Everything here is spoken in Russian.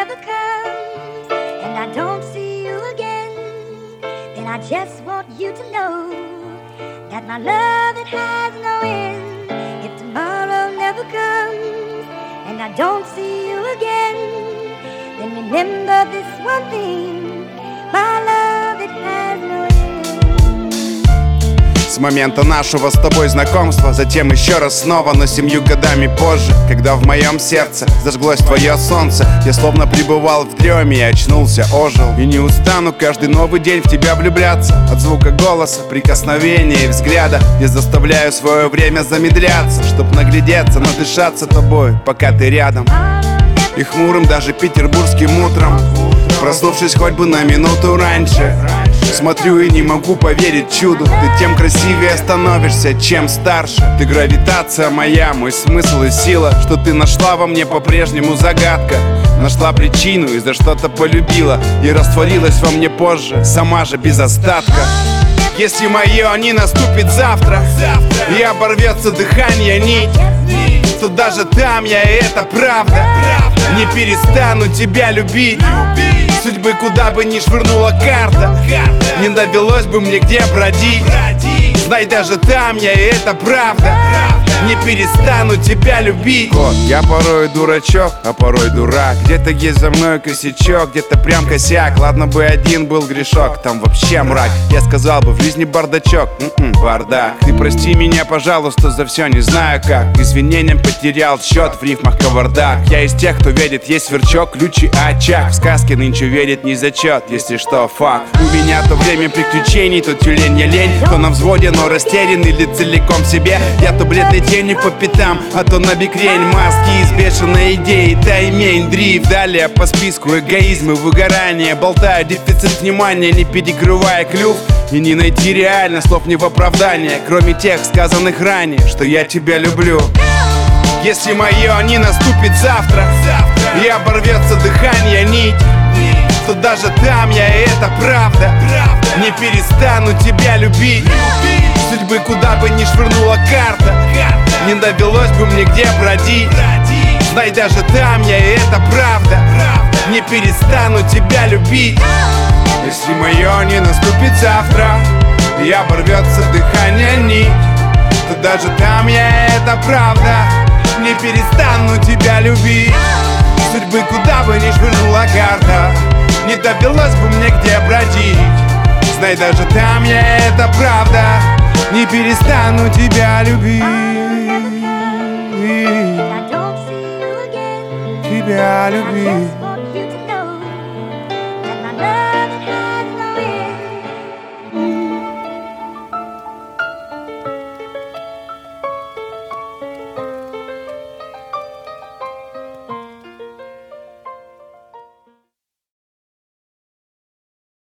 never comes and I don't see you again, then I just want you to know that my love, it has no end. If tomorrow never comes and I don't see you again, then remember this one thing, my love, it has no end. С момента нашего с тобой знакомства, затем еще раз снова, но 7 годами позже, когда в моем сердце зажглось твое солнце, я словно пребывал в дреме и очнулся, ожил. И не устану каждый новый день в тебя влюбляться. От звука голоса, прикосновения и взгляда я заставляю свое время замедляться, чтоб наглядеться, надышаться тобой, пока ты рядом. И хмурым даже петербургским утром, проснувшись хоть бы на минуту раньше, смотрю и не могу поверить чуду. Ты тем красивее становишься, чем старше. Ты гравитация моя, мой смысл и сила, что ты нашла во мне по-прежнему загадка. Нашла причину и за что-то полюбила, и растворилась во мне позже, сама же без остатка. Если мое не наступит завтра и оборвется дыхание нить, то даже там я, и это правда, не перестану тебя любить. Судьбы куда бы ни швырнула карта, не довелось бы мне где бродить. Знай, даже там я, и это правда, не перестану тебя любить. Я порой дурачок, а порой дурак. Где-то есть за мной косячок, где-то прям косяк. Ладно бы один был грешок, там вообще мрак. Я сказал бы в жизни бардачок, бардак. Ты прости меня, пожалуйста, за все, не знаю как. Извинениям потерял счет, в рифмах кавардак. Я из тех, кто верит, есть сверчок, ключ и очаг. В сказке нынче верит не зачет, если что, факт. У меня то время приключений, то тюлень, я лень, то на взводе, но растерян или целиком в себе. Я то бледной тени по пятам, а то на бикрень. Маски из бешеной идеи, таймень, дрифт. Далее по списку эгоизм и выгорание. Болтаю дефицит внимания, не перекрывая клюв. И не найти реально слов не в оправдание, кроме тех, сказанных ранее, что я тебя люблю. Если мое не наступит завтра и оборвется дыхание нить, то даже там я, и это правда, не перестану тебя любить. Судьбы куда бы ни швырнула карта, не довелось бы мне где бродить. Знай, даже там я, и это правда, не перестану тебя любить. Если мое не наступит завтра и оборвется дыхание нить, то даже там я, и это правда, не перестану тебя любить. Судьбы куда бы ни швырнула карта, не довелось бы мне где бродить. Знай, даже там я, и это правда, не перестану тебя любить. Тебя любить.